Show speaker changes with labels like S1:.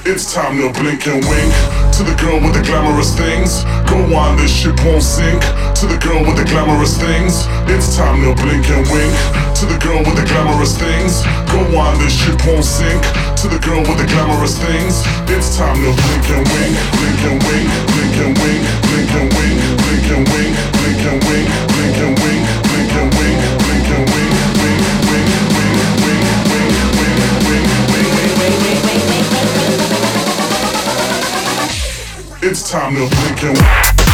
S1: It's time to blink and wink to the girl with the glamorous things. Go on, this ship won't sink. To the girl with the glamorous things. It's time to blink and wink to the girl with the glamorous things. Go on, this ship won't sink. To the girl with the glamorous things. It's time to blink and wink, blink and wink, blink and wink, blink and wink, blink and wink, blink and wink, blink and wink, blink and wink, blink and wink, wink, wink, wink, wink, wink, wink, wink, wink, wink, wink, wink, wink. It's time to blink and